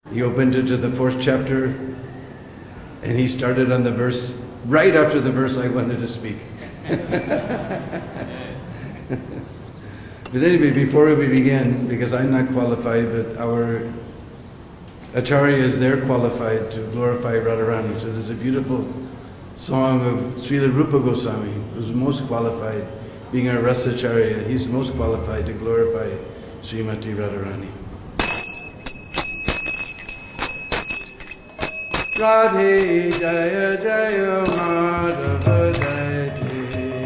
He opened it to the 4th chapter, and he started on the verse, right after the verse I wanted to speak. But anyway, before we begin, because I'm not qualified, but our Acharyas, they're qualified to glorify Radharani. So there's a beautiful song of Srila Rupa Goswami, who's most qualified, being our Rasacharya. He's most qualified to glorify Srimati Radharani. Radhe Jaya Jaya Madhava Jayate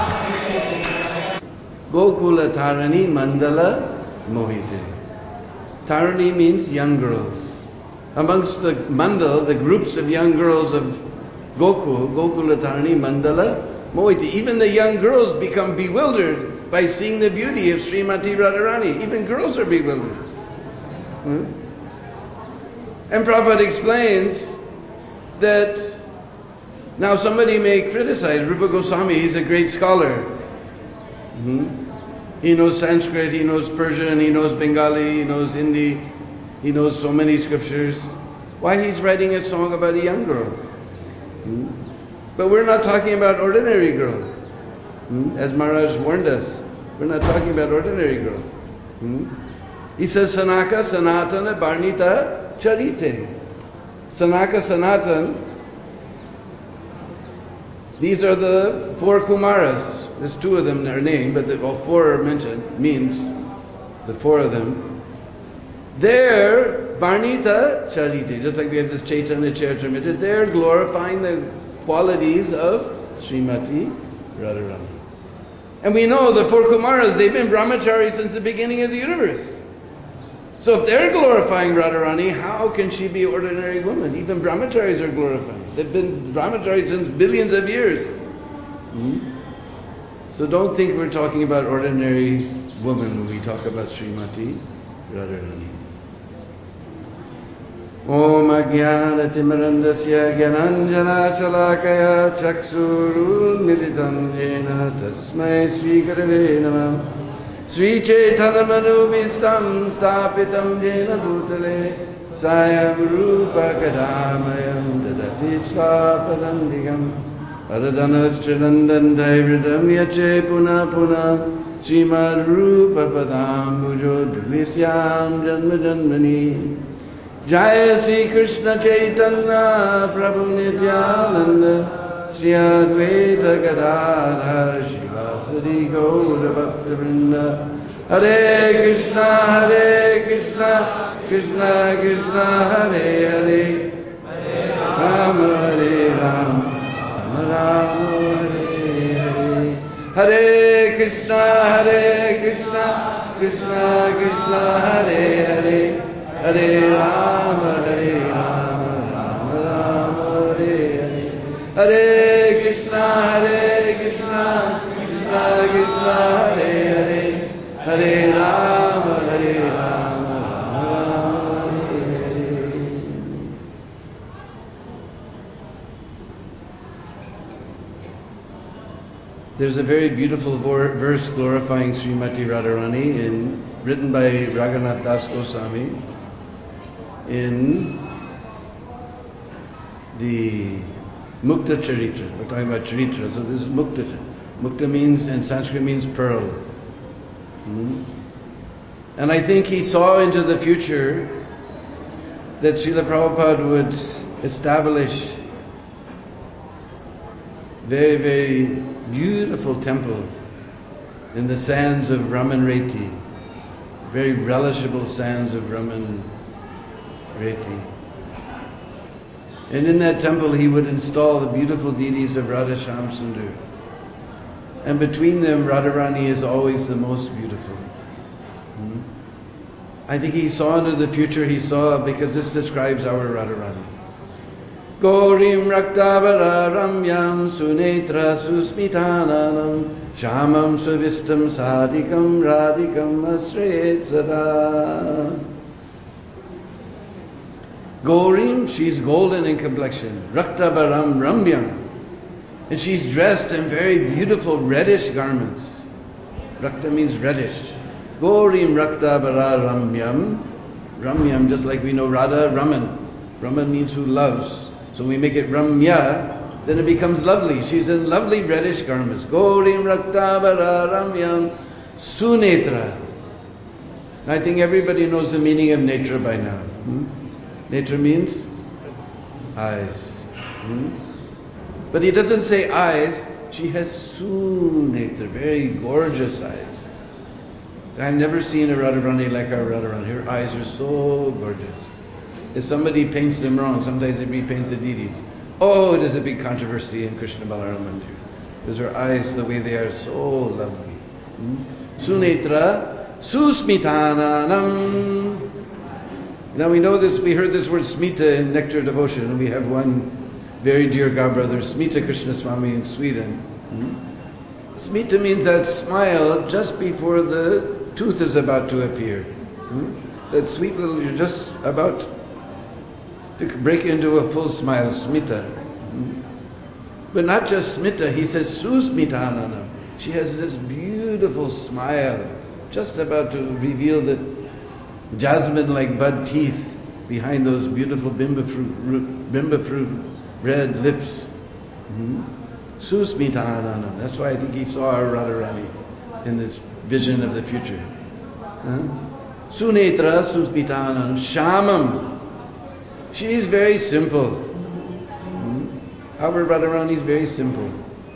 Gokula Tarani Mandala Mohite. Tarani means young girls. Amongst the mandal, the groups of young girls of Gokula Tarani Mandala Mohite. Even the young girls become bewildered by seeing the beauty of Srimati Radharani. Even girls are bewildered. And Prabhupada explains that now somebody may criticize Rupa Goswami, he's a great scholar. He knows Sanskrit, he knows Persian, he knows Bengali, he knows Hindi, he knows so many scriptures. Why he's writing a song about a young girl? But we're not talking about ordinary girl. As Maharaj warned us, we're not talking about ordinary girl. He says, Sanaka Sanatana Barnita Charite. Sanaka Sanatan, these are the 4 Kumaras. There's 2 of them that are named, but all 4 are mentioned, means the 4 of them. They're Varnita Charite, just like we have this Chaitanya Charitamrita, they're glorifying the qualities of Srimati Radharani. And we know the 4 Kumaras, they've been brahmachari since the beginning of the universe. So if they're glorifying Radharani, how can she be an ordinary woman? Even brahmacharis are glorifying. They've been brahmacharis since billions of years. So don't think we're talking about ordinary woman when we talk about Srimati Radharani. Om Ajnana Timirandasya Gyananjana Shalakaya Chaksurul Militam Yena Tasmai Sri Gurave Namah Sri Chaitanya Manubhistam Stapitam Jena Bhutale Sayam Rupa Kadamayam Dadati Svapadandigam Aradhanastrinandan Dairidam Yache Puna Puna Srimad Rupa Padam Bujo Dulisyam Janma Janmani Jaya Sri Krishna Chaitanya Prabhu Nityananda Sri Advaita Gadadhara Shivasari Gaura Bhakta Vrinda Hare Krishna Krishna Krishna Hare Hare Rama Hare Rama Rama Rama Hare Hare Hare Krishna Krishna Krishna Hare Hare Hare Rama Rama Rama Hare Hare Hare Krishna Krishna Krishna Hare Hare Hare Rama Rama Hare Hare. There's a very beautiful verse glorifying Srimati Radharani written by Raghunath Das Goswami in the Mukta Charitra. We're talking about Charitra, so this is Mukta. Mukta means, in Sanskrit means pearl. And I think he saw into the future that Srila Prabhupada would establish very, very beautiful temple in the sands of Ramanreti, very relishable sands of Ramanreti. And in that temple he would install the beautiful deities of Radha Shyam Sundar. And between them, Radharani is always the most beautiful. I think he saw into the future, because this describes our Radharani. Gaurim Raktabara Ramyam Sunetra Susmitananam Shamam Suvistam Sadikam Radhikam Asrayet Sada. Gaurim, she's golden in complexion. Raktabaram Ramyam. And she's dressed in very beautiful reddish garments. Rakta means reddish. Gaurim Raktabara Ramyam Ramyam, just like we know Radha, Raman. Raman means who loves. So we make it Ramya, then it becomes lovely. She's in lovely reddish garments. Gaurim Raktabara Ramyam Sunetra. I think everybody knows the meaning of netra by now. Netra means eyes. But he doesn't say eyes, she has sunetra, very gorgeous eyes. I've never seen a Radharani like our Radharani. Her eyes are so gorgeous. If somebody paints them wrong, sometimes they repaint the deities. Oh, it is a big controversy in Krishna Balaram Mandir. Because her eyes, the way they are, so lovely. Sunetra, susmitananam. Now we know this, we heard this word smita in Nectar Devotion, and we have one very dear godbrother, Smita Krishna Swami in Sweden. Smita means that smile just before the tooth is about to appear. That sweet little, you're just about to break into a full smile, smita. But not just smita, he says susmitananam. She has this beautiful smile, just about to reveal the jasmine-like bud teeth behind those beautiful bimba fruit red lips. Susmitananam. That's why I think he saw our Radharani in this vision of the future. Sunetra susmitananam shamam. She is very simple. Our Radharani is very simple.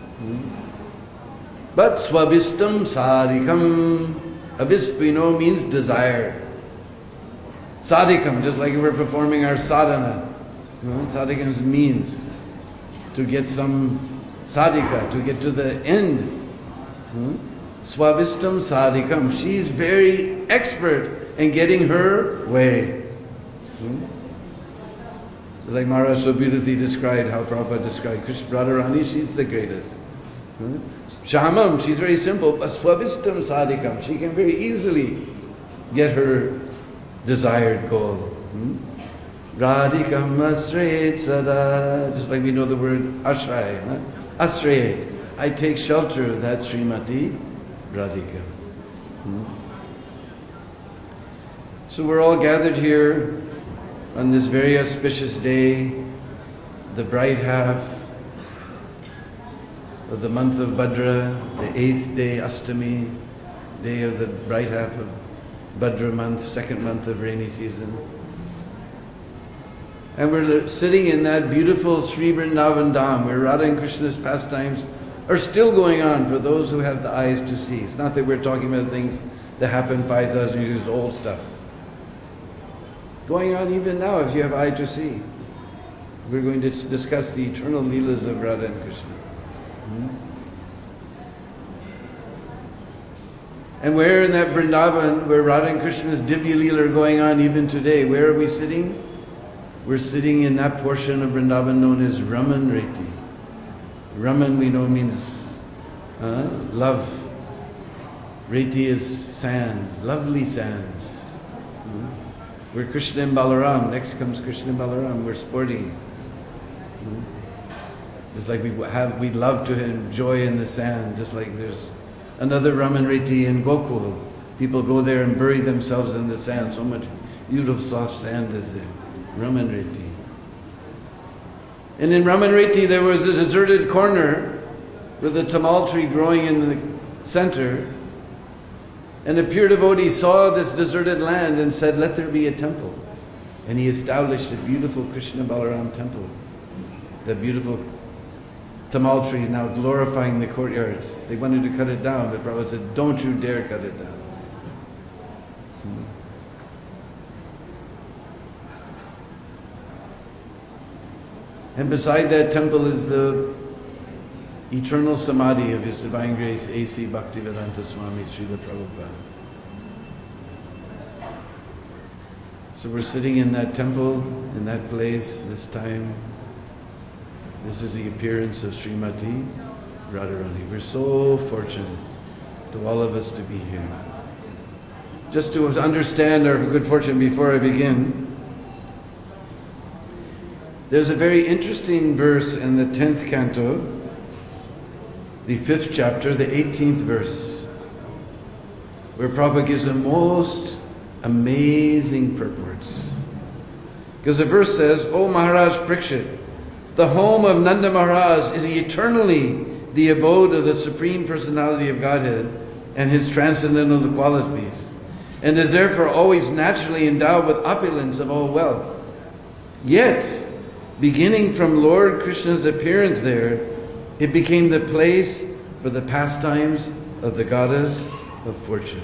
But swabhistam sadhikam. Abhispino means desire. Sadhikam, just like we're performing our sadhana. Sadhikam means to get some sadhika, to get to the end. Swabhistam sadhikam. She's very expert in getting her way. Like Maharaj so beautifully described, how Prabhupada described Krishna Radharani, she's the greatest. Shamam, she's very simple, but swabhistam sadhikam, she can very easily get her desired goal. Radhikam asrayet sada, just like we know the word ashray. Asrayet, I take shelter of that Srimati Radhika. So we're all gathered here on this very auspicious day, the bright half of the month of Bhadra, the 8th day, Astami, day of the bright half of Bhadra month, second month of rainy season. And we're sitting in that beautiful Sri Vrindavan Dham, where Radha and Krishna's pastimes are still going on for those who have the eyes to see. It's not that we're talking about things that happened 5,000 years old stuff. Going on even now if you have eye to see. We're going to discuss the eternal leelas of Radha and Krishna. And where in that Vrindavan, where Radha and Krishna's Divya Leela are going on even today, where are we sitting? We're sitting in that portion of Vrindavan known as Raman Reti. Raman we know means love. Reti is sand, lovely sands. We're Krishna and Balaram. Next comes Krishna and Balaram. We're sporting. Just like we love to enjoy in the sand. Just like there's another Raman Reti in Gokul. People go there and bury themselves in the sand. So much beautiful soft sand is there. Raman Reti. And in Raman Reti there was a deserted corner with a tamal tree growing in the center. And a pure devotee saw this deserted land and said, let there be a temple. And he established a beautiful Krishna Balaram temple. The beautiful tamal tree is now glorifying the courtyards. They wanted to cut it down, but Prabhupada said, don't you dare cut it down. And beside that temple is the eternal samadhi of His Divine Grace, A.C. Bhaktivedanta Swami Srila Prabhupada. So we're sitting in that temple, in that place, this time. This is the appearance of Srimati Radharani. We're so fortunate to all of us to be here. Just to understand our good fortune before I begin, there's a very interesting verse in the 10th canto, the 5th chapter, the 18th verse, where Prabhupada gives a most amazing purports. Because the verse says, O Maharaj Parikshit, the home of Nanda Maharaj is eternally the abode of the Supreme Personality of Godhead and His transcendental qualities, and is therefore always naturally endowed with opulence of all wealth. Yet, beginning from Lord Krishna's appearance there, it became the place for the pastimes of the goddess of fortune.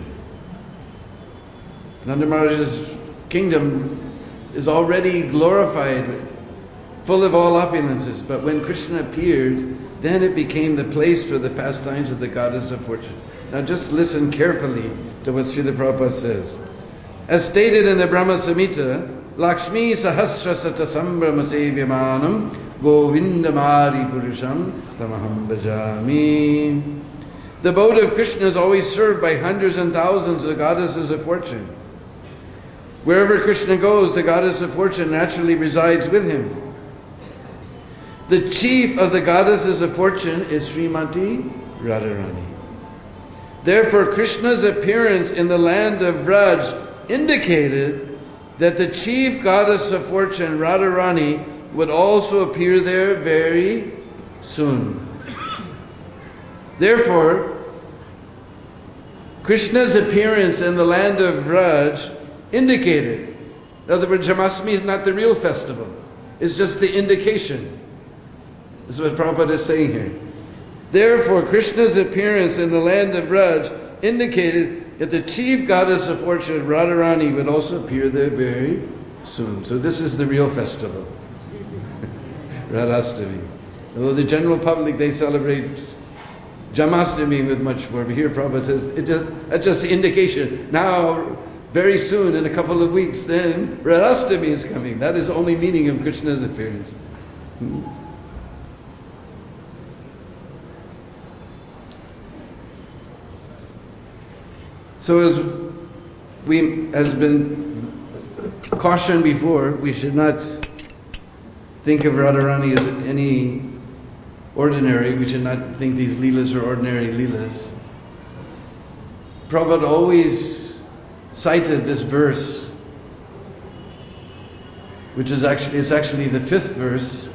Nanda Maharaj's kingdom is already glorified, full of all opulences, but when Krishna appeared, then it became the place for the pastimes of the goddess of fortune. Now just listen carefully to what Srila Prabhupada says. As stated in the Brahma Samhita, Lakshmi Sahasra Sata Sambrama Sevyamanam Govindamari Purusham Tamaham Bhajami. The abode of Krishna is always served by hundreds and thousands of goddesses of fortune. Wherever Krishna goes, the goddess of fortune naturally resides with him. The chief of the goddesses of fortune is Srimati Radharani. Therefore, Krishna's appearance in the land of Vraj indicated that the chief goddess of fortune, Radharani, would also appear there very soon. Therefore, Krishna's appearance in the land of Vraj indicated. In other words, Janmashtami is not the real festival. It's just the indication. This is what Prabhupada is saying here. Therefore, Krishna's appearance in the land of Vraj indicated that the chief goddess of fortune, Radharani, would also appear there very soon. So this is the real festival. Radhastami. Although the general public, they celebrate Janmashtami with much more. But here Prabhupada says, that's just the indication. Now, very soon, in a couple of weeks, then Radhastami is coming. That is the only meaning of Krishna's appearance. So as been cautioned before, we should not think of Radharani as any ordinary. We should not think these leelas are ordinary leelas. Prabhupada always cited this verse, which is actually the 5th verse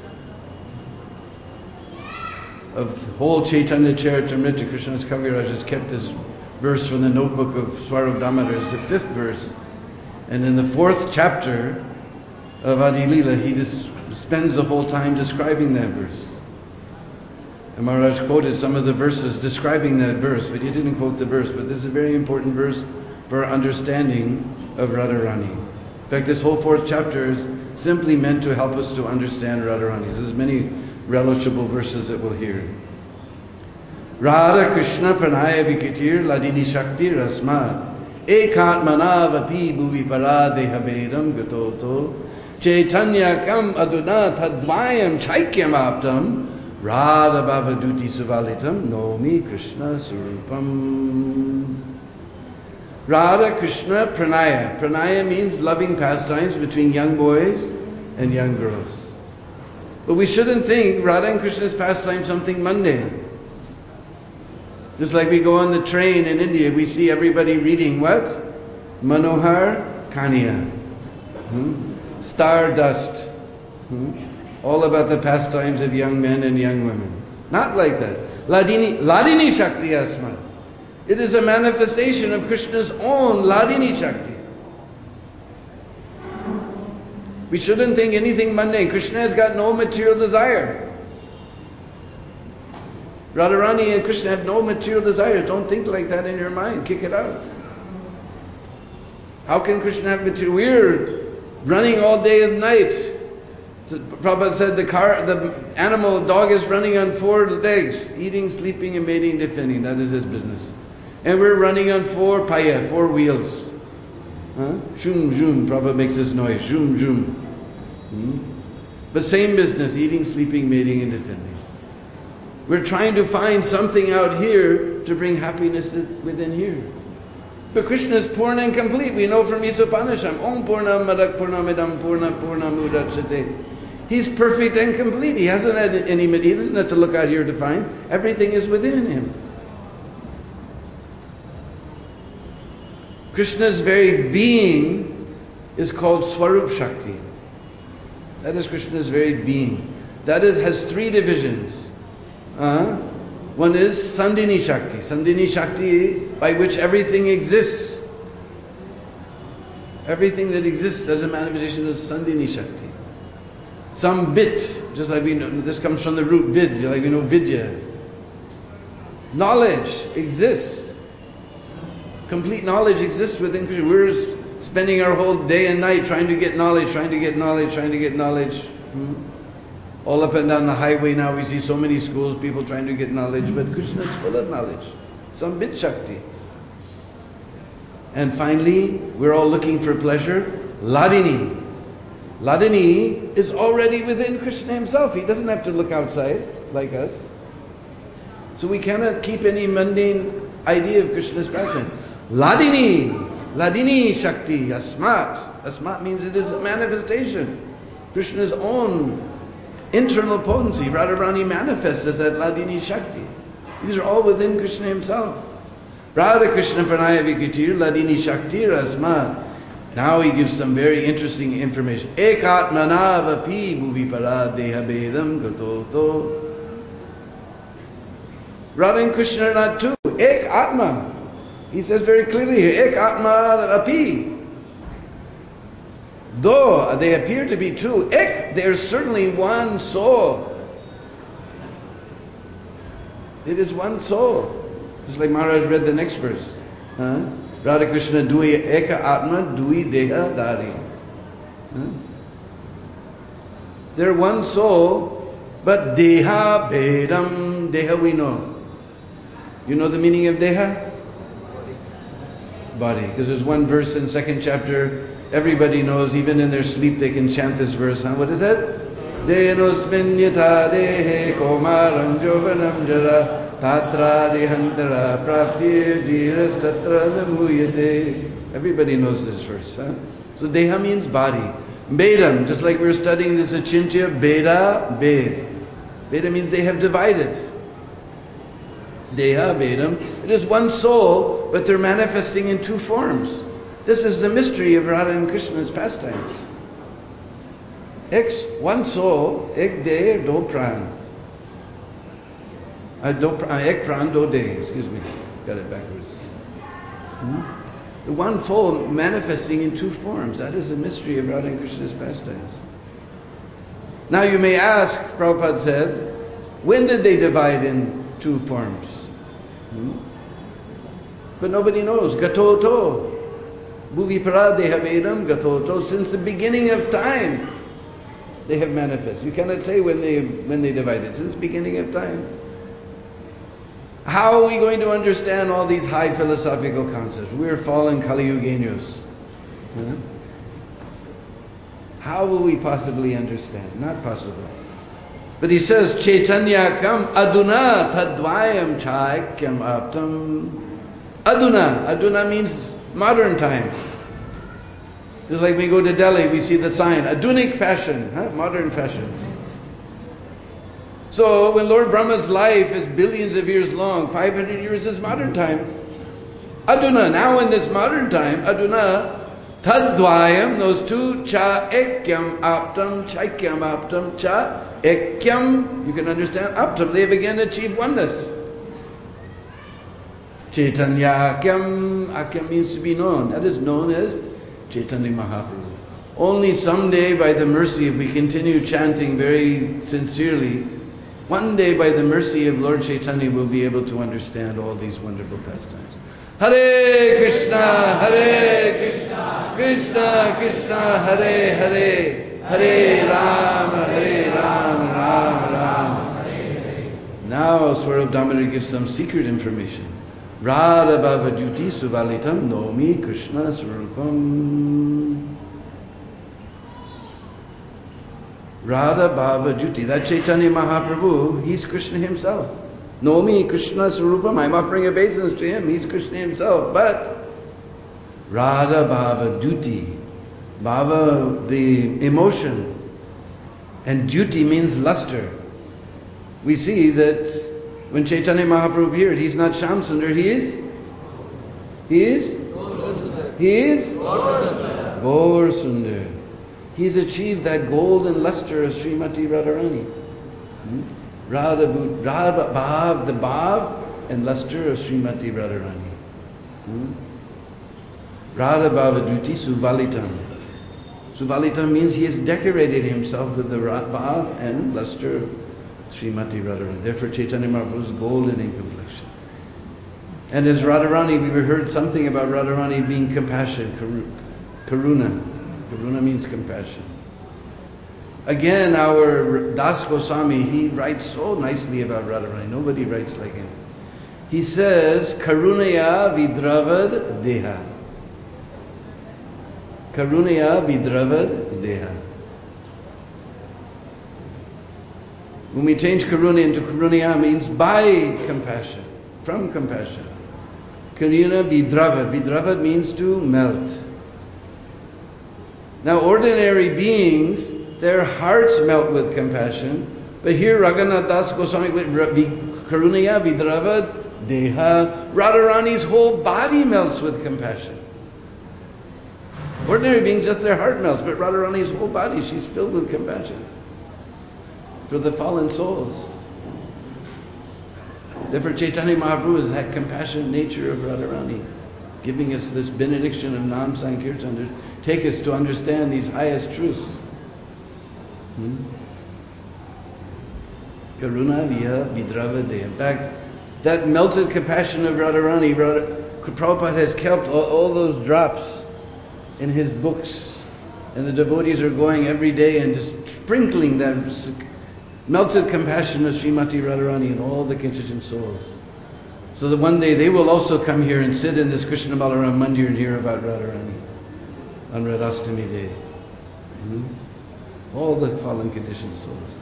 of the whole Chaitanya Charitamrita. Krishnadas Kaviraj has kept this verse from the notebook of Swarup Damodar. It's the 5th verse. And in the 4th chapter of Adi Lila, he spends the whole time describing that verse. And Maharaj quoted some of the verses describing that verse, but he didn't quote the verse. But this is a very important verse for our understanding of Radharani. In fact, this whole 4th chapter is simply meant to help us to understand Radharani. There's many relishable verses that we'll hear. Radha Krishna Pranaya Vikitir Ladini Shakti Rasmad Ekatmana Vapi Bhuvi Paradeha Vedam Gatoto Chaitanya Kam Aduna Tadvayam Chaikyam Aptam Radha Bhavaduti Suvalitam Nomi Krishna Surupam. Radha Krishna Pranaya. Pranaya means loving pastimes between young boys and young girls. But we shouldn't think Radha and Krishna's pastime something mundane. Just like we go on the train in India, we see everybody reading what? Manohar Kanya. Stardust. All about the pastimes of young men and young women. Not like that. Ladini Shakti Asmat. It is a manifestation of Krishna's own Ladini Shakti. We shouldn't think anything mundane. Krishna has got no material desire. Radharani and Krishna have no material desires. Don't think like that in your mind. Kick it out. How can Krishna have material? We're running all day and night. So Prabhupada said the animal, dog is running on 4 legs, eating, sleeping, and mating, defending. That is his business. And we're running on 4 paya, 4 wheels. Zoom, zoom. Prabhupada makes this noise. Zoom, zoom. But same business, eating, sleeping, mating, and defending. We're trying to find something out here to bring happiness within here. But Krishna is Purna and complete. We know from Yithopanisham, Om Purnam Madak Purnamidam Purna Purnam Udachyate. He's perfect and complete. He hasn't had any, he doesn't have to look out here to find. Everything is within him. Krishna's very being is called Swarup Shakti. That is Krishna's very being. That has three divisions. One is Sandhini Shakti. Sandhini Shakti, by which everything exists. Everything that exists as a manifestation is Sandhini Shakti. Some bit, just like we know, this comes from the root vid, like we know Vidya. Knowledge exists. Complete knowledge exists within Krishna. We're spending our whole day and night trying to get knowledge, trying to get knowledge, trying to get knowledge. All up and down the highway now we see so many schools, people trying to get knowledge, but Krishna is full of knowledge. Some bit Shakti. And finally, we're all looking for pleasure. Ladini. Ladini is already within Krishna himself. He doesn't have to look outside like us. So we cannot keep any mundane idea of Krishna's passion. Ladini. Ladini Shakti. Asmat. Asmat means it is a manifestation. Krishna's own internal potency. Radharani manifests as that Ladini Shakti. These are all within Krishna himself. Radha Krishna Pranaya Vikitir Ladini Shakti Asmat. Now he gives some very interesting information. Ekatmana vapi bhuvipara deha bedam gatoto. Radha and Krishna are not two. Ek Atma. He says very clearly here, Ek Atma api. Though they appear to be two, Ek, there is certainly one soul. It is one soul. Just like Maharaj read the next verse. Radha Krishna Dui Eka Atma Dui Deha Dari. They're one soul, but Deha Bedam. Deha we know. You know the meaning of Deha? Body. Because there's one verse in 2nd chapter, everybody knows, even in their sleep they can chant this verse. What is that? Denosmin yata dehe komaram jovanam jara tatra dehantara praptir dhiras tatra namuyate. Everybody knows this verse. So deha means body. Bedam, just like we're studying this Achintya, Beda, Bed. Beda means they have divided. Deha, Bedam. It is one soul, but they're manifesting in two forms. This is the mystery of Radha and Krishna's pastimes. One soul, ek de, do pran. Ek pran, do de, excuse me. Got it backwards. The one soul manifesting in two forms. That is the mystery of Radha and Krishna's pastimes. Now you may ask, Prabhupada said, when did they divide in two forms? But nobody knows. Gatoto. Bhuvipara dehabedam gatoto. Since the beginning of time, they have manifested. You cannot say when they divided. Since the beginning of time. How are we going to understand all these high philosophical concepts? We're fallen Kali Yugenyos. How will we possibly understand? Not possible. But he says, Chaitanya kam aduna tadvayam chaikyam aptam. Aduna. Aduna means modern time. Just like we go to Delhi, we see the sign, Adunic fashion, modern fashions. So when Lord Brahma's life is billions of years long, 500 years is modern time. Aduna, now in this modern time, Aduna, Tadvayam, those two, cha ekyam aptam, chaikyam aptam, cha ekyam, you can understand, aptam, they have again achieved oneness. Chaitanya akyam, akyam means to be known, that is known as Chaitanya Mahaprabhu. Only someday, by the mercy, if we continue chanting very sincerely, one day by the mercy of Lord Chaitanya we'll be able to understand all these wonderful pastimes. Hare Krishna, Krishna Krishna, Hare Hare, Hare Rama, Rama Rama, Hare Hare. Now Swarup Damodar gives some secret information. Radha Bhava Jyoti Suvalitam Nomi Krishna Swarupam. Radha Bhava Jyoti, that Chaitanya Mahaprabhu, he's Krishna himself. Nomi Krishna Swarupam, I'm offering obeisance to him, he's Krishna himself. But Radha Bhava Jyoti, Bhava, the emotion, and Jyoti means luster. We see that when Chaitanya Mahaprabhu appeared, he's not Shyam Sundar, he is? He's Gaur Sundar. He's achieved that golden luster of Srimati Radharani. Radha Bhav, the Bhav and luster of Srimati Radharani. Radha Bhavaduti Suvalitam. Suvalitam means he has decorated himself with the Bhav and luster of Srimati Radharani. Therefore Chaitanya Mahaprabhu is golden in complexion. And as Radharani, we heard something about Radharani being compassion, karuna. Karuna means compassion. Again, our Das Goswami, he writes so nicely about Radharani. Nobody writes like him. He says, Karunaya Vidravad Deha. Karunaya Vidravad Deha. When we change Karuna into Karunaya, means by compassion, from compassion. Karuna Vidravad. Vidravad means to melt. Now, ordinary beings, their hearts melt with compassion, but here Raghunath Das Goswami with Karunaya Vidravad Deha, Radharani's whole body melts with compassion. Ordinary beings, just their heart melts, but Radharani's whole body, she's filled with compassion for the fallen souls. Therefore, Chaitanya Mahaprabhu is that compassionate nature of Radharani, giving us this benediction of Nam Sankirtan to take us to understand these highest truths. Karuna Viya Vidrava De. In fact, that melted compassion of Radharani, Prabhupada has kept all those drops in his books. And the devotees are going every day and just sprinkling that melted compassion of Srimati Radharani in all the Kinshashan souls. So that one day they will also come here and sit in this Krishna Balaram Mandir and hear about Radharani on Radhastami Day. All the fallen conditioned souls.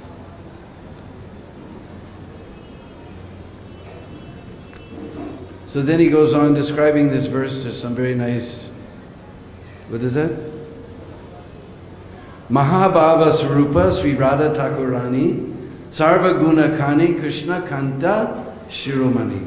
So then he goes on describing this verse. There's some very nice, what is that? Mahabhava Sarupa Sri Radha Thakurani Sarva Guna Kani Krishna Kanta Shiromani.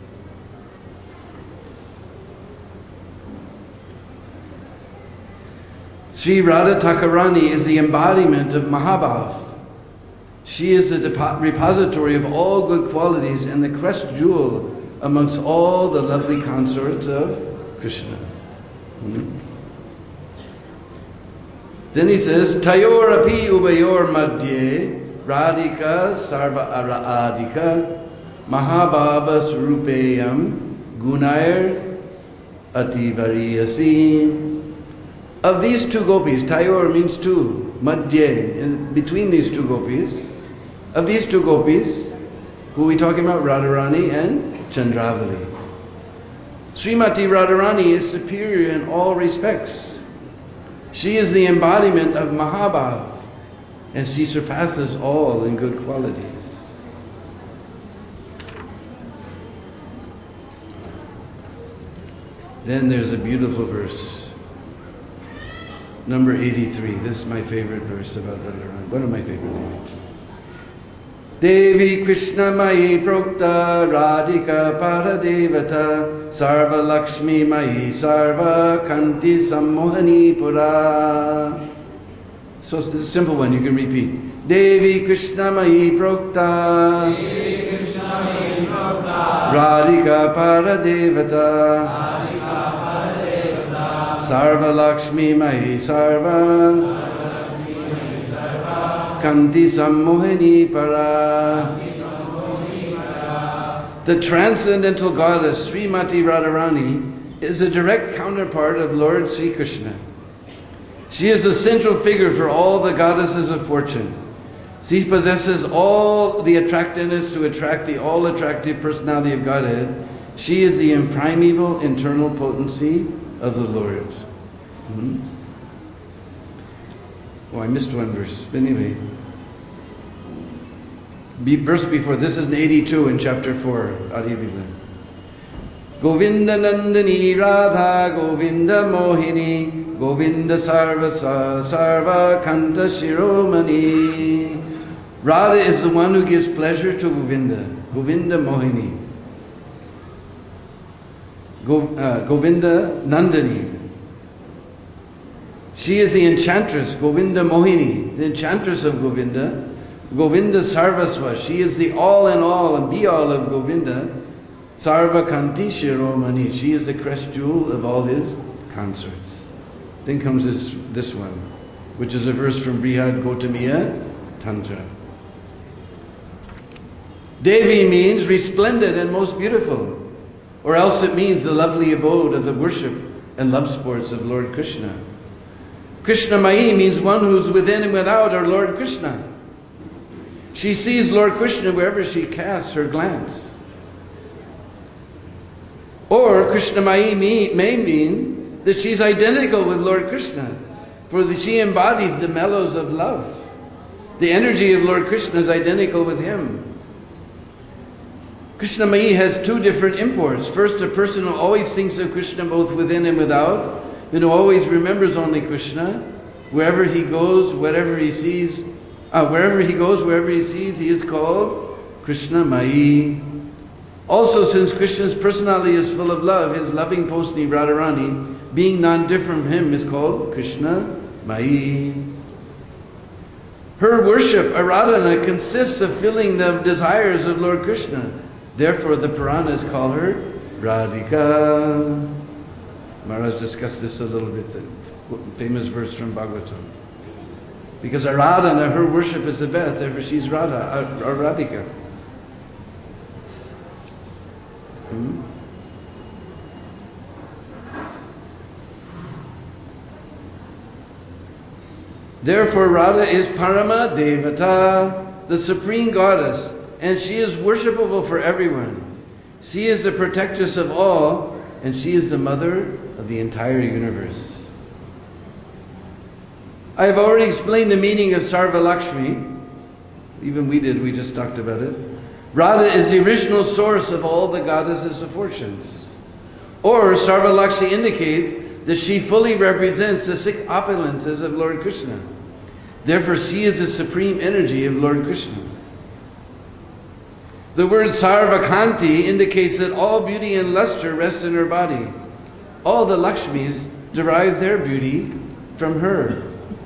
Sri Radha Thakurani is the embodiment of Mahabhav. She is the repository of all good qualities and the crest jewel amongst all the lovely consorts of Krishna. Then he says, Tayor api ubayor madhye radhika sarva adhika mahabhava surupeyam gunair ativariyasi. Of these two gopis, Tayor means two, madhye, in between these two gopis, of these two gopis, who are we talking about? Radharani and Chandravali. Srimati Radharani is superior in all respects. She is the embodiment of Mahabhav, and she surpasses all in good qualities. Then there's a beautiful verse, number 83. This is my favorite verse about Radharani, one of my favorite ones. Devi Krishna Mai Prokta Radhika Paradevata Sarva Lakshmi Mai Sarva Kanti Sammohani Pura. So it's a simple one, you can repeat. Devi Krishna Mai Prokta Radhika Paradevata Sarva Lakshmi Mai Sarva Kanti Sammohini Para. The transcendental goddess Srimati Radharani is a direct counterpart of Lord Sri Krishna. She is the central figure for all the goddesses of fortune. She possesses all the attractiveness to attract the all-attractive personality of Godhead. She is the imprimeval internal potency of the Lord. Oh, I missed one verse. But anyway, verse before, this is in 82 in chapter 4, Adivila. Govinda Nandani Radha Govinda Mohini Govinda Sarva Sarva Kanta Shiromani. Radha is the one who gives pleasure to Govinda. Govinda Mohini. Govinda Nandani. She is the enchantress, Govinda Mohini, the enchantress of Govinda. Govinda Sarvasva, she is the all in all and be all of Govinda. Sarva Kanti Shiromani, she is the crest jewel of all his consorts. Then comes this one, which is a verse from Brihad Gautamiya Tantra. Devi means resplendent and most beautiful, or else it means the lovely abode of the worship and love sports of Lord Krishna. Krishna Mai means one who's within and without our Lord Krishna. She sees Lord Krishna wherever she casts her glance. Or Krishna Mai may mean that she's identical with Lord Krishna, for that she embodies the mellows of love. The energy of Lord Krishna is identical with him. Krishna Mai has two different imports. First, a person who always thinks of Krishna both within and without, and who always remembers only Krishna. Wherever he goes, wherever he sees, he is called Krishna Mai. Also, since Krishna's personality is full of love, his loving Posni Radharani, being non-different from him, is called Krishna Mai. Her worship, Aradhana, consists of filling the desires of Lord Krishna. Therefore, the Puranas call her Radhika. Maharaj discussed this a little bit, it's a famous verse from Bhagavatam. Because Aradhana, her worship is the best, therefore she's Radha, or Radhika. Therefore Radha is Parama Devata, the supreme goddess, and she is worshipable for everyone. She is the protectress of all, and she is the mother of the entire universe. I have already explained the meaning of Sarva Lakshmi. Even we did, we just talked about it. Radha is the original source of all the goddesses of fortunes. Or Sarva Lakshmi indicates that she fully represents the six opulences of Lord Krishna. Therefore, she is the supreme energy of Lord Krishna. The word Sarvakanti indicates that all beauty and luster rest in her body. All the Lakshmis derive their beauty from her.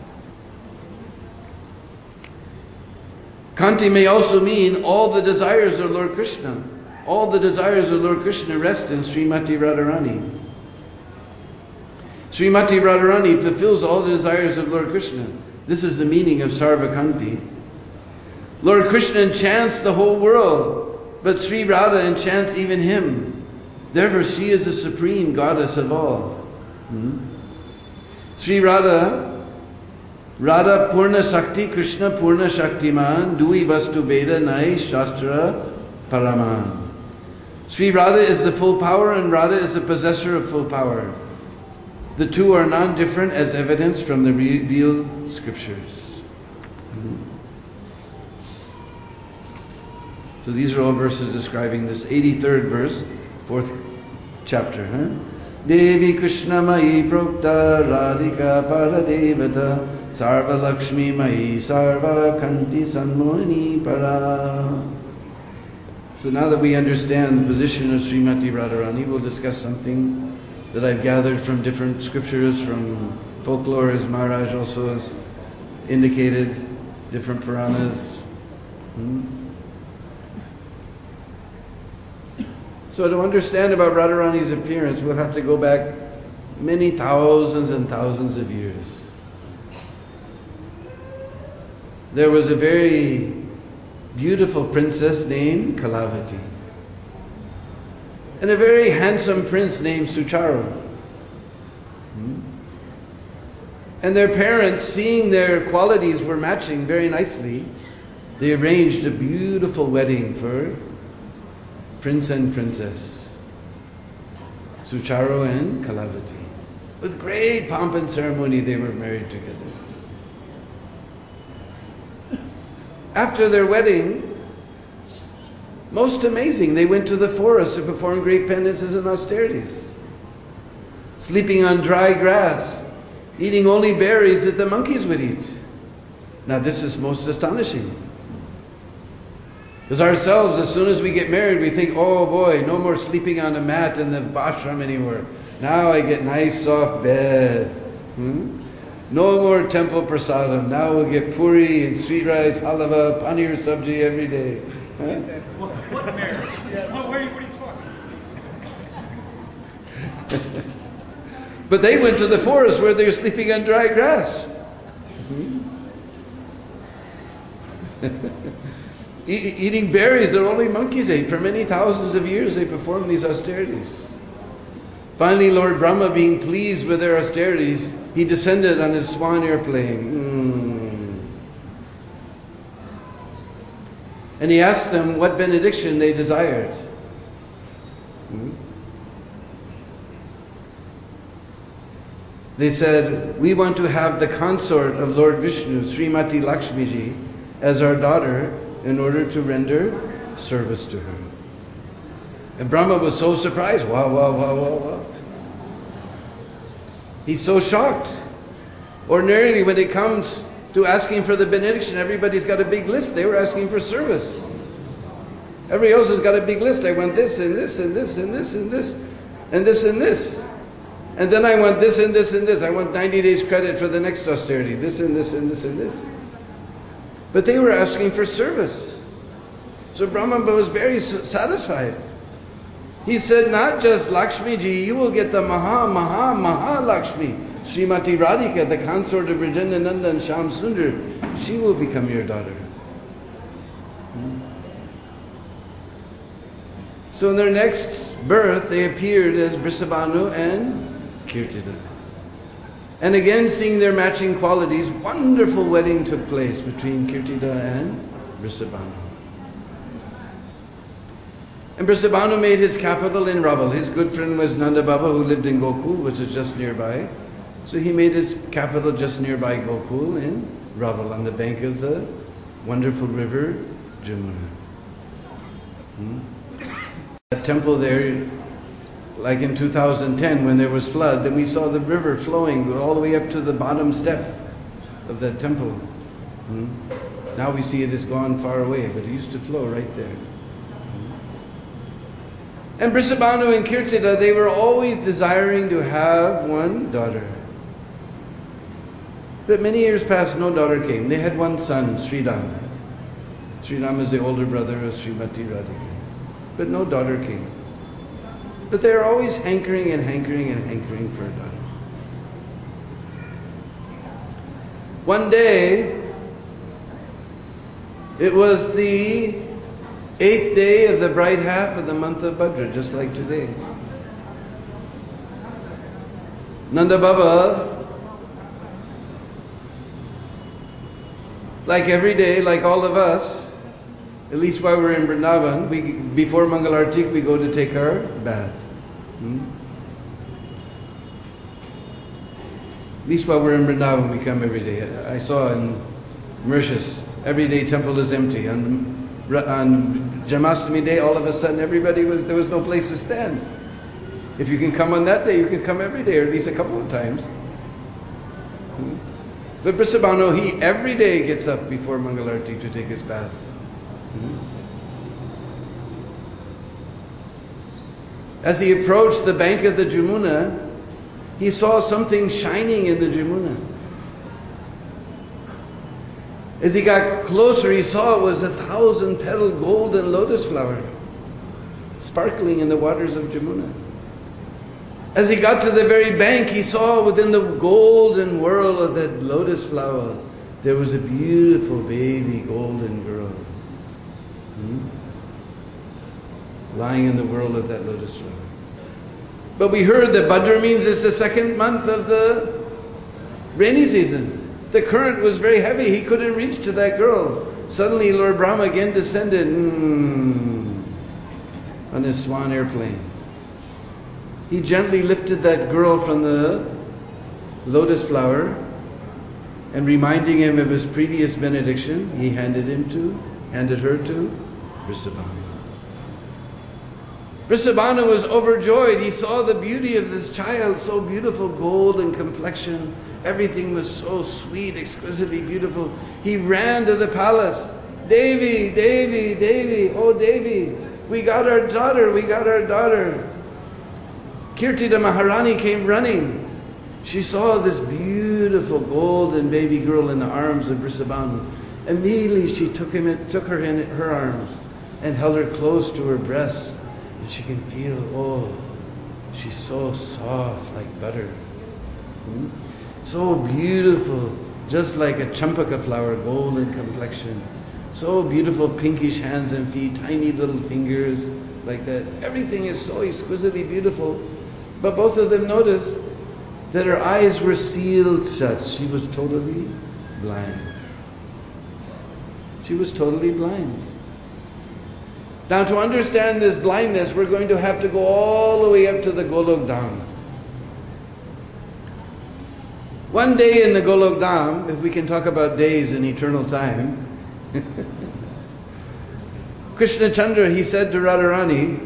Kanti may also mean all the desires of Lord Krishna. All the desires of Lord Krishna rest in Srimati Radharani. Srimati Radharani fulfills all the desires of Lord Krishna. This is the meaning of Sarvakanti. Lord Krishna enchants the whole world, but Sri Radha enchants even him. Therefore, she is the supreme goddess of all. Sri Radha, Radha Purna Shakti, Krishna Purna Shaktiman, Dui Vastu Veda Nai Shastra Paraman. Sri Radha is the full power and Radha is the possessor of full power. The two are non-different as evidence from the revealed scriptures. So these are all verses describing this 83rd verse, 4th chapter. Devi Krishna Mai Prokta Radhika Paradevata Sarva Lakshmi Mai Sarva Kanti Sanmohini Para. So now that we understand the position of Srimati Radharani, we'll discuss something that I've gathered from different scriptures, from folklore, as Maharaj also has indicated, different Puranas. So to understand about Radharani's appearance, we'll have to go back many thousands and thousands of years. There was a very beautiful princess named Kalavati, and a very handsome prince named Sucharu. And their parents, seeing their qualities were matching very nicely, they arranged a beautiful wedding for Prince and Princess, Sucharu and Kalavati. With great pomp and ceremony, they were married together. After their wedding, most amazing, they went to the forest to perform great penances and austerities, sleeping on dry grass, eating only berries that the monkeys would eat. Now this is most astonishing. Because ourselves, as soon as we get married, we think, oh boy, no more sleeping on a mat in the ashram anymore. Now I get nice soft bed. No more temple prasadam. Now we'll get puri and sweet rice, halava, paneer sabji every day. Huh? What marriage? Yes. What are you talking? But they went to the forest where they were sleeping on dry grass. Eating berries that only monkeys ate. For many thousands of years they performed these austerities. Finally, Lord Brahma, being pleased with their austerities, he descended on his swan airplane. And he asked them what benediction they desired. They said, we want to have the consort of Lord Vishnu, Srimati Lakshmiji, as our daughter in order to render service to her. And Brahma was so surprised. Wow. He's so shocked. Ordinarily, when it comes to asking for the benediction, everybody's got a big list. They were asking for service. Everybody else has got a big list. I want this and this and this and this and this and this and this. And then I want this and this and this. I want 90 days credit for the next austerity. This and this and this and this. But they were asking for service. So Brahma was very satisfied. He said, not just Lakshmi ji, you will get the Maha Lakshmi. Srimati Radhika, the consort of Brajendra Nanda and Shyam Sundar, she will become your daughter. So in their next birth, they appeared as Brisabhanu and Kirtida. And again, seeing their matching qualities, wonderful wedding took place between Kirtida and Brisabhanu. And Brisabhanu made his capital in Raval. His good friend was Nanda Baba, who lived in Gokul, which is just nearby. So he made his capital just nearby Gokul in Raval, on the bank of the wonderful river Jamuna. That temple there, like in 2010 when there was flood, then we saw the river flowing all the way up to the bottom step of that temple. Now we see it has gone far away, but it used to flow right there. And Brisabhanu and Kirtida, they were always desiring to have one daughter. But many years passed, no daughter came. They had one son, Sridham. Sridham is the older brother of Srimati Radhika. But no daughter came. But they were always hankering and hankering and hankering for a daughter. One day, it was the 8th day of the bright half of the month of Bhadra, just like today. Nanda Baba, like every day, like all of us, at least while we're in Vrindavan, before Mangal Artik, we go to take our bath. At least while we're in Vrindavan, we come every day. I saw in Mauritius, every day temple is empty. On Janmashtami day, all of a sudden, there was no place to stand. If you can come on that day, you can come every day, or at least a couple of times. But Brisabhanu, he every day gets up before Mangal Arati to take his bath. As he approached the bank of the Jamuna, he saw something shining in the Jamuna. As he got closer, he saw it was 1,000-petaled golden lotus flower sparkling in the waters of Jamuna. As he got to the very bank, he saw within the golden whirl of that lotus flower, there was a beautiful baby golden girl lying in the whirl of that lotus flower. But we heard that Bhadra means it's the 2nd month of the rainy season. The current was very heavy. He couldn't reach to that girl. Suddenly Lord Brahma again descended on his swan airplane. He gently lifted that girl from the lotus flower and, reminding him of his previous benediction, he handed her to Brisabhanu. Brisabhanu was overjoyed. He saw the beauty of this child, so beautiful, golden complexion. Everything was so sweet, exquisitely beautiful. He ran to the palace. Devi, Devi, Devi, oh Devi, we got our daughter, we got our daughter. Kirtida Maharani came running. She saw this beautiful golden baby girl in the arms of Vrishabhanu. Immediately she took her in her arms and held her close to her breasts. And she can feel, oh, she's so soft like butter. So beautiful, just like a champaka flower, golden complexion. So beautiful, pinkish hands and feet, tiny little fingers like that. Everything is so exquisitely beautiful. But both of them noticed that her eyes were sealed shut. She was totally blind. She was totally blind. Now to understand this blindness, we're going to have to go all the way up to the Golok Dham. One day in the Golok Dham, if we can talk about days in eternal time, Krishna Chandra, he said to Radharani,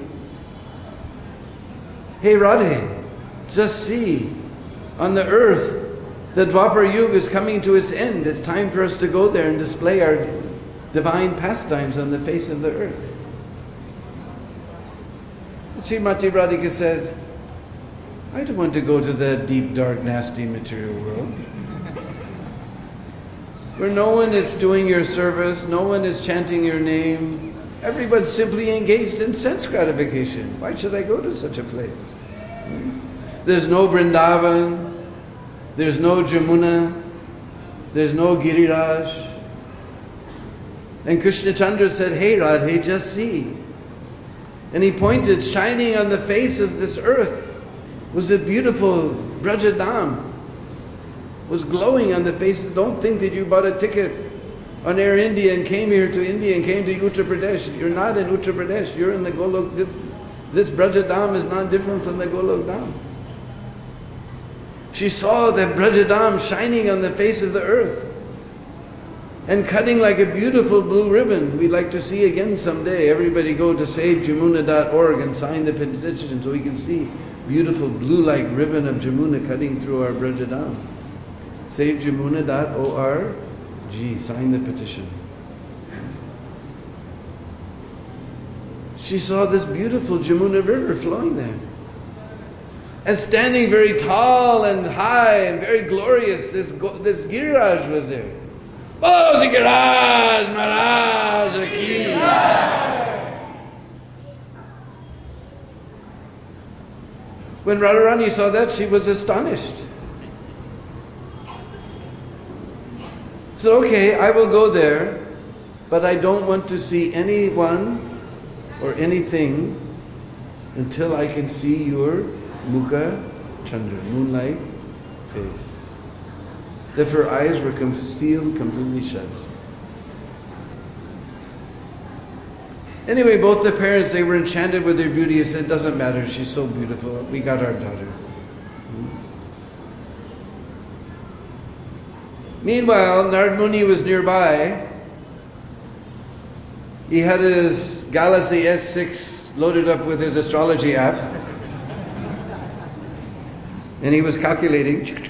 "Hey Radhe, just see, on the earth, the Dwapar Yuga is coming to its end. It's time for us to go there and display our divine pastimes on the face of the earth." Srimati Radhika said, "I don't want to go to that deep, dark, nasty material world where no one is doing your service, no one is chanting your name. Everyone's simply engaged in sense gratification. Why should I go to such a place? There's no Vrindavan, there's no Jamuna, there's no Giriraj." And Krishna Chandra said, "Hey Radhe, just see." And he pointed, shining on the face of this earth was a beautiful Brajadam, was glowing on the face. Don't think that you bought a ticket on Air India and came here to India and came to Uttar Pradesh. You're not in Uttar Pradesh, you're in the Golok. This Brajadam is not different from the Golok Dham. She saw that Brajadam shining on the face of the earth and cutting like a beautiful blue ribbon. We'd like to see again someday. Everybody go to savejamuna.org and sign the petition so we can see beautiful blue-like ribbon of Jamuna cutting through our Brajadam. savejamuna.org, sign the petition. She saw this beautiful Jamuna river flowing there. And standing very tall and high and very glorious, this Giriraj was there. Oh, Giriraj Maharaj ki. When Radharani saw that, she was astonished. So, okay, I will go there, but I don't want to see anyone or anything until I can see your Mukha Chandra, moonlight face. That her eyes were sealed, completely shut. Anyway, both the parents, they were enchanted with her beauty. They said, "It doesn't matter, she's so beautiful. We got our daughter." Meanwhile, Narad Muni was nearby. He had his Galaxy S6 loaded up with his astrology app. And he was calculating.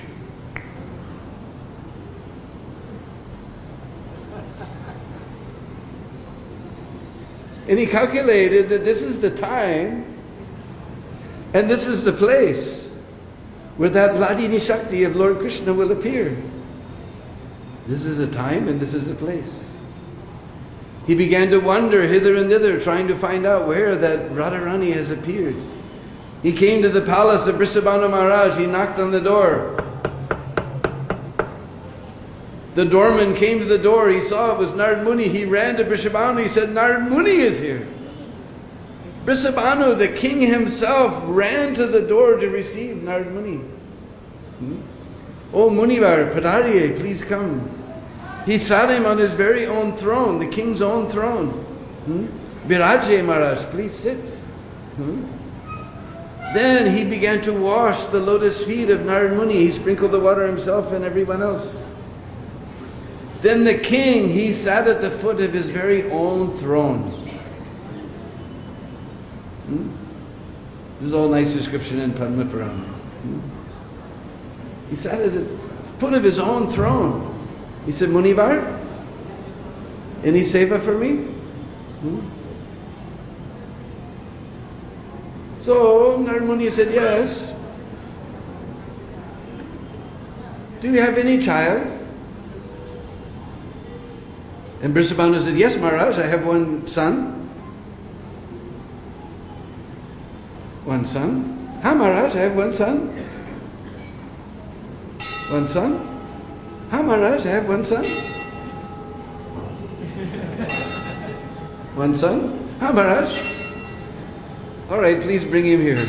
And he calculated that this is the time and this is the place where that Vladini Shakti of Lord Krishna will appear. This is the time and this is the place. He began to wander hither and thither, trying to find out where that Radharani has appeared. He came to the palace of Vrishabhanu Maharaj. He knocked on the door. The doorman came to the door. He saw it was Narad Muni. He ran to Vrishabhanu. He said, "Narad Muni is here." Vrishabhanu, the king himself, ran to the door to receive Narad Muni. "Oh Munivar, Padariye, please come." He sat him on his very own throne, the king's own throne. "Biraje Maharaj, please sit." Then he began to wash the lotus feet of Narad Muni. He sprinkled the water himself and everyone else. Then the king, he sat at the foot of his very own throne. This is all nice description in Padma Purana. He sat at the foot of his own throne. He said, "Munivar, any seva for me?" So Narad Muni said, "Yes." do you have any child? And Vrishabhanu said, yes, Maharaj, I have one son. One son? Ha, Maharaj, I have one son. One son? Ha, Maharaj, I have one son. One son? Ha, Maharaj. All right, please bring him here.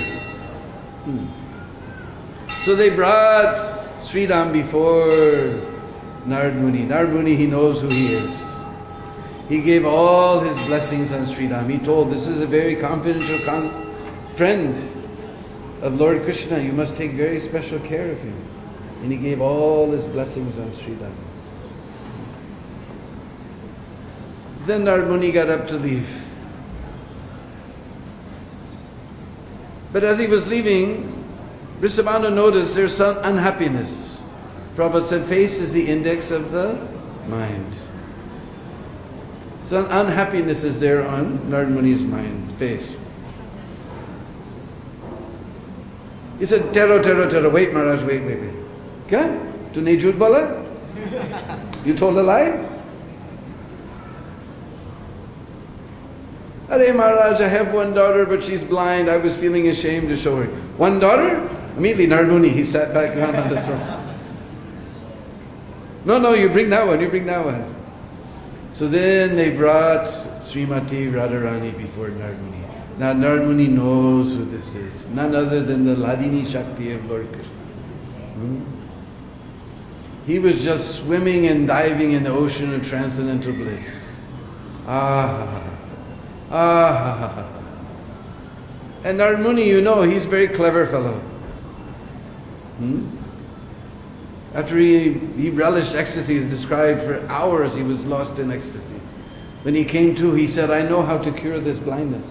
So they brought Sri Ram before Narad Muni. Narad Muni, he knows who he is. He gave all his blessings on Sri Ram. He told, this is a very confidential friend of Lord Krishna. You must take very special care of him. And he gave all his blessings on Sri Ram. Then Narad Muni got up to leave. But as he was leaving, Vrishabhanu noticed there's some unhappiness. Prabhupada said, face is the index of the mind. Some unhappiness is there on Narad Muni's mind, face. He said, Tero, wait Maharaj, wait. Kya? Tu nahi jhoot bola? You told a lie? Arey Maharaj, I have one daughter, but she's blind. I was feeling ashamed to show her. One daughter? Immediately Narad Muni, he sat back down on the throne. No, you bring that one. So then they brought Srimati Radharani before Narad Muni. Now Narad Muni knows who this is. None other than the Hladini Shakti of Lord Krishna. He was just swimming and diving in the ocean of transcendental bliss. And Narad Muni, you know, he's a very clever fellow. After he relished ecstasy, he's described for hours he was lost in ecstasy. When he came to, he said, I know how to cure this blindness.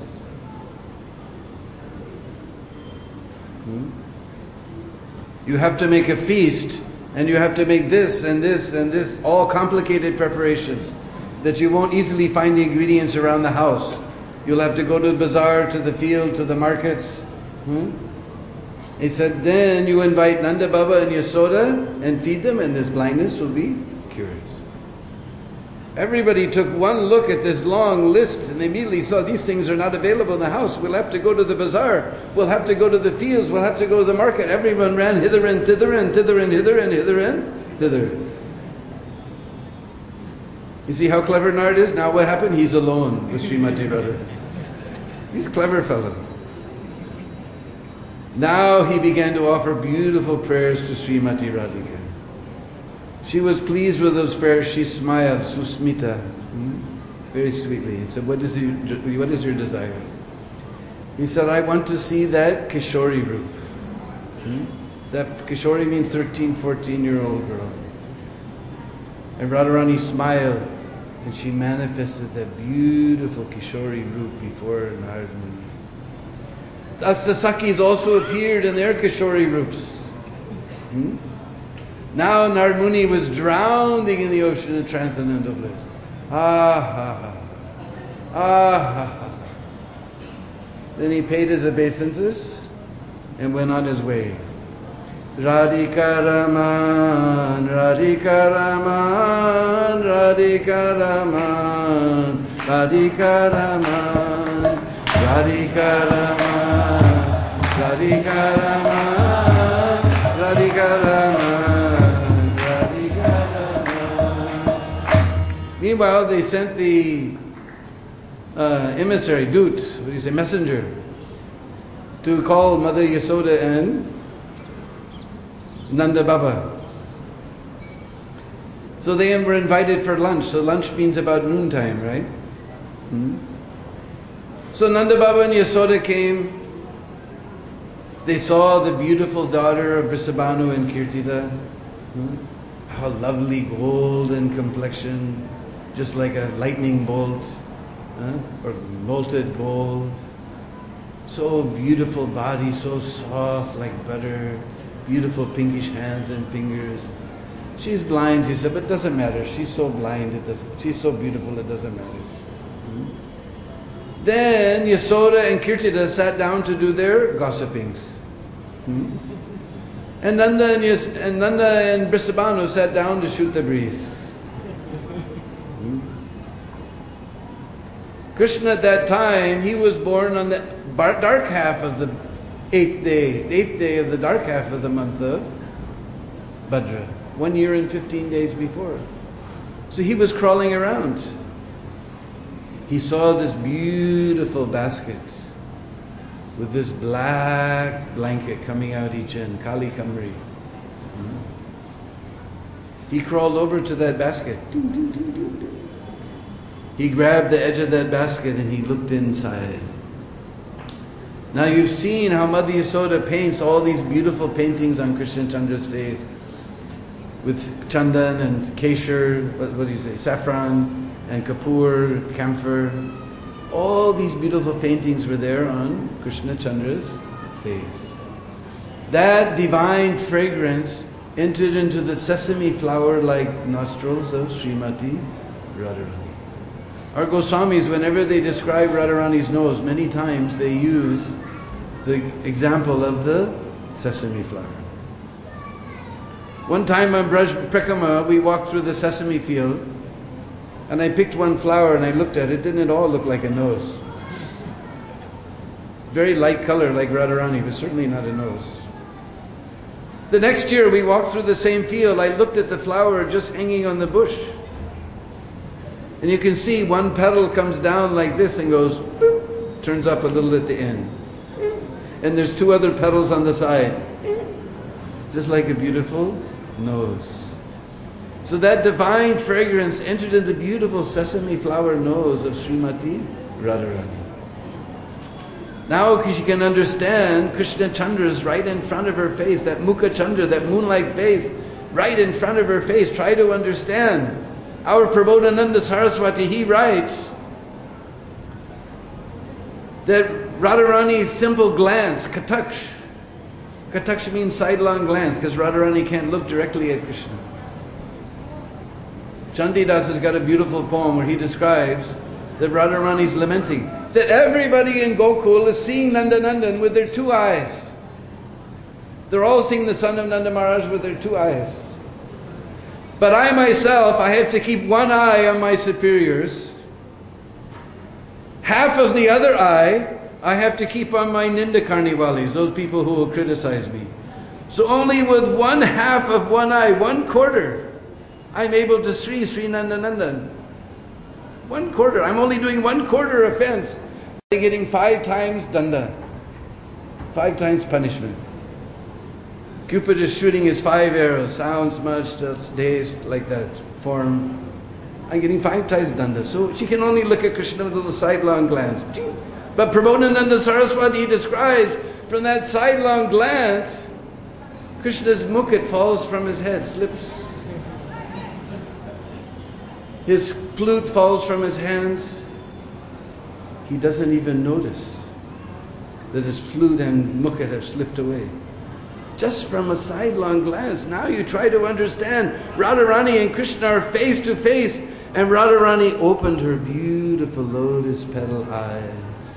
You have to make a feast, and you have to make this and this and this, all complicated preparations that you won't easily find the ingredients around the house. You'll have to go to the bazaar, to the field, to the markets. He said, then you invite Nanda Baba and Yasoda and feed them, and this blindness will be cured. Everybody took one look at this long list and they immediately saw these things are not available in the house. We'll have to go to the bazaar. We'll have to go to the fields. We'll have to go to the market. Everyone ran hither and thither and thither and hither and hither and thither. You see how clever Narad is? Now what happened? He's alone with Srimati Radha. He's a clever fellow. Now he began to offer beautiful prayers to Srimati Radhika. She was pleased with those prayers. She smiled, Susmita, very sweetly, and said, what is your desire? He said, I want to see that Kishori roop. That Kishori means 13, 14-year-old girl. And Radharani smiled, and she manifested that beautiful Kishori roop before Narad Muni. Astasakis also appeared in their Kishori roops. Now Narad Muni was drowning in the ocean of transcendental bliss. Then he paid his obeisances and went on his way. Radhika Raman, Radhika Raman, Radhika Raman, Radhika Raman, Radhika Raman, Radhika Raman, Radhika Raman, Radhika Raman. Meanwhile, they sent the emissary, Dut, what do you say, messenger, to call Mother Yasoda and Nanda Baba. So they were invited for lunch. So lunch means about noontime, right? So Nanda Baba and Yasoda came. They saw the beautiful daughter of Vrishabhanu and Kirtida. How lovely golden complexion, just like a lightning bolt, or molted gold. So beautiful body, so soft like butter. Beautiful pinkish hands and fingers. She's blind, he said, but it doesn't matter. She's so blind, she's so beautiful, it doesn't matter. Then Yasoda and Kirtida sat down to do their gossipings. And Nanda and Brisabhanu sat down to shoot the breeze. Krishna at that time, he was born on the dark half of the eighth day of the dark half of the month of Bhadra, 1 year and 15 days before. So he was crawling around. He saw this beautiful basket with this black blanket coming out each end, Kali Kamri. He crawled over to that basket. He grabbed the edge of that basket and he looked inside. Now you've seen how Madhya Yasoda paints all these beautiful paintings on Krishna Chandra's face with chandan and keshar, what do you say, saffron and kapoor, camphor. All these beautiful paintings were there on Krishna Chandra's face. That divine fragrance entered into the sesame flower-like nostrils of Srimati Radharani. Our Goswamis, whenever they describe Radharani's nose, many times they use the example of the sesame flower. One time on Braj Prakama, we walked through the sesame field, and I picked one flower and I looked at it, didn't it all look like a nose? Very light color like Radharani, but certainly not a nose. The next year we walked through the same field, I looked at the flower just hanging on the bush. And you can see one petal comes down like this and goes, boop, turns up a little at the end. And there's two other petals on the side. Just like a beautiful nose. So that divine fragrance entered in the beautiful sesame flower nose of Srimati Radharani. Now because you can understand, Krishna Chandra is right in front of her face, that Mukha Chandra, that moon-like face, right in front of her face. Try to understand. Our Prabodhananda Saraswati, he writes that Radharani's simple glance, kataksh. Kataksh means sidelong glance, because Radharani can't look directly at Krishna. Chandidas has got a beautiful poem where he describes that Radharani's lamenting that everybody in Gokul is seeing Nandanandan with their two eyes. They're all seeing the son of Nanda Maharaj with their two eyes. But I myself, I have to keep one eye on my superiors. Half of the other eye, I have to keep on my Ninda Karniwalis, those people who will criticize me. So only with one half of one eye, 1/4, I'm able to Sri Nandanandan. 1/4. I'm only doing 1/4 offense. I'm getting 5 times danda. 5 times punishment. Cupid is shooting his 5 arrows. Sounds much, just days like that. Form. I'm getting 5 times danda. So she can only look at Krishna with a little sidelong glance. But Prabodhananda Saraswati describes from that sidelong glance, Krishna's mukhat falls from his head, slips. His flute falls from his hands. He doesn't even notice that his flute and mukhat have slipped away. Just from a sidelong glance. Now you try to understand. Radharani and Krishna are face to face, and Radharani opened her beautiful lotus petal eyes.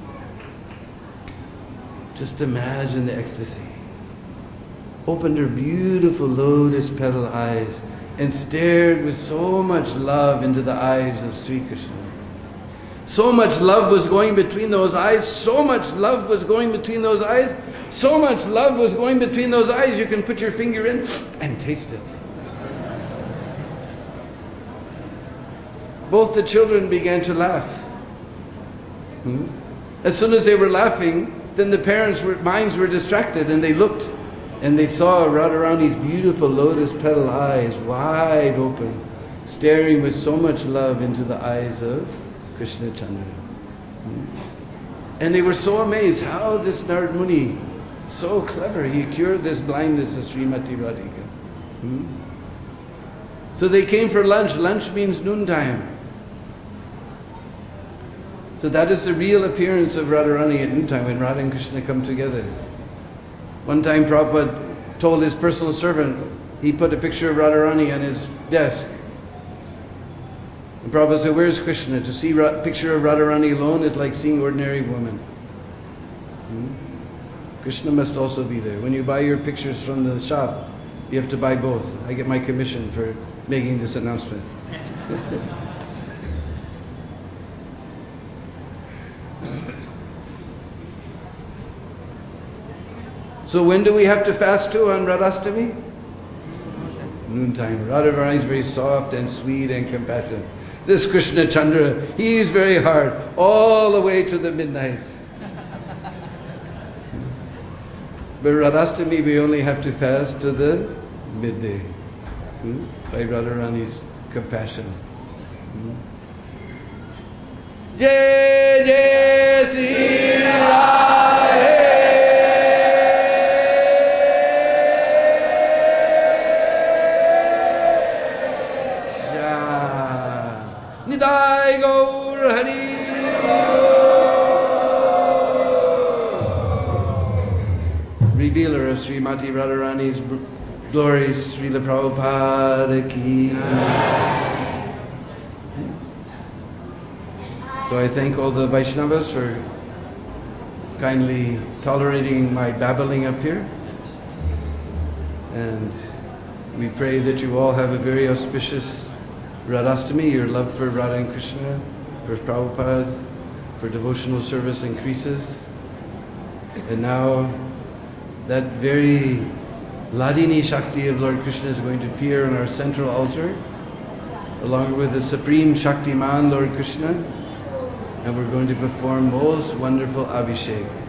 Just imagine the ecstasy. Opened her beautiful lotus petal eyes and stared with so much love into the eyes of Sri Krishna. So much love was going between those eyes, so much love was going between those eyes, so much love was going between those eyes, you can put your finger in and taste it. Both the children began to laugh. As soon as they were laughing, then the parents' minds were distracted and they looked and they saw Radharani's beautiful lotus petal eyes wide open, staring with so much love into the eyes of Krishna Chandra. And they were so amazed how this Narad Muni, so clever, he cured this blindness of Srimati Radhika. So they came for lunch. Lunch means noontime. So that is the real appearance of Radharani at noontime, when Radha and Krishna come together. One time Prabhupada told his personal servant, he put a picture of Radharani on his desk. And Prabhupada said, where's Krishna? To see a picture of Radharani alone is like seeing ordinary woman. Krishna must also be there. When you buy your pictures from the shop, you have to buy both. I get my commission for making this announcement. So when do we have to fast too on Radhastami? Noontime. Radharani is very soft and sweet and compassionate. This Krishna Chandra, he is very hard, all the way to the midnight. But Radhastami we only have to fast to the midday. By Radharani's compassion. Jai Jai Sri Radhe. Nidai Gaur Hari. Revealer of Srimati Radharani's glories, Srila Prabhupada ki. So I thank all the Vaishnavas for kindly tolerating my babbling up here. And we pray that you all have a very auspicious Radhastami, your love for Radha and Krishna, for Prabhupada, for devotional service increases. And now that very Ladini Shakti of Lord Krishna is going to appear on our central altar, along with the Supreme Shaktiman Lord Krishna, and we're going to perform most wonderful Abhishek.